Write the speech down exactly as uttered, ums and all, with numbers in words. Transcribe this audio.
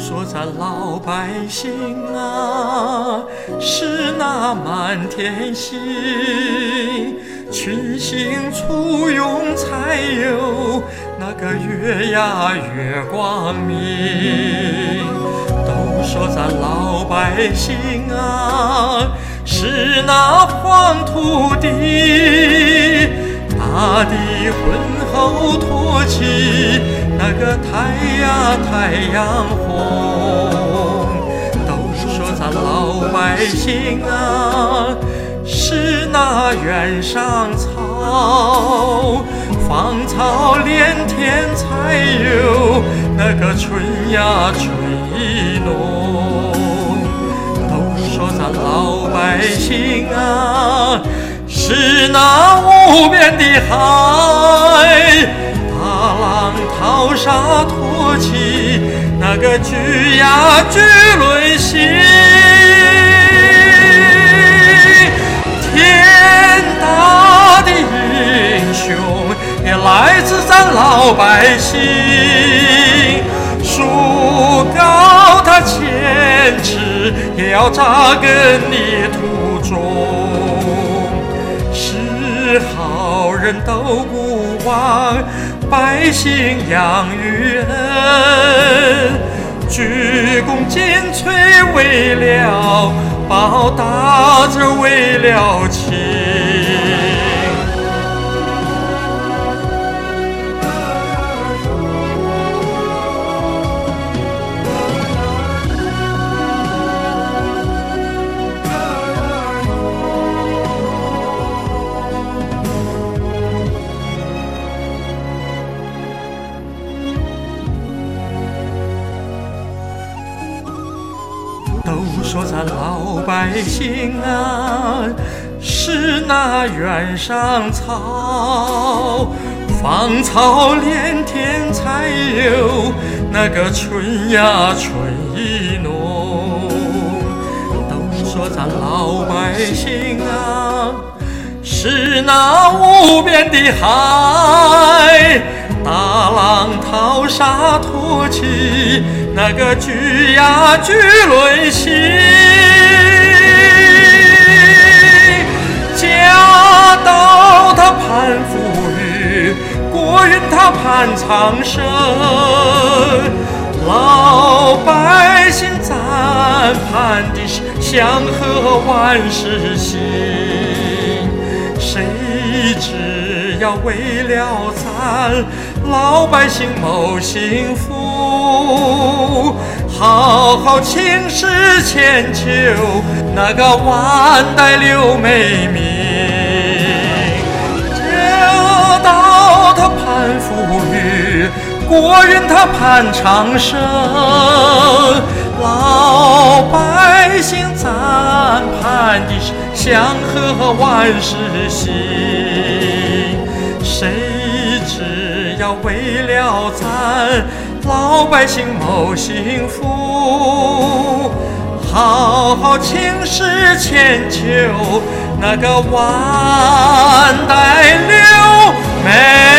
说咱老百姓啊，是那满天星，群星簇拥才有那个月呀月光明。都说咱老百姓啊，是那黄土地，大地浑厚托起那个太呀太阳红。都说咱老百姓啊，是那原上草，芳草连天才有那个春呀春意浓。都说咱老百姓啊，是那无边的海，大浪淘沙托起那个巨呀巨轮行。天大的英雄也来自咱老百姓，树高它千尺也要扎根泥土中。是好人都不忘百姓养育恩，鞠躬尽瘁为了报答，这为了情。都说咱老百姓啊，是那原上草，芳草连天才有那个春呀春意浓。都说咱老百姓啊，是那无边的海，大浪淘沙托起那个巨呀巨轮行。家道他盼富裕，国运他盼昌盛，老百姓咱盼的是祥和万事兴。谁知要为了咱老百姓谋幸福，好好请示千秋那个万代留美名。家道他盼富裕，国运他盼昌盛，老百姓咱盼的是祥和万事兴。谁知要为了咱老百姓谋幸福，好好请示千秋那个万代留美。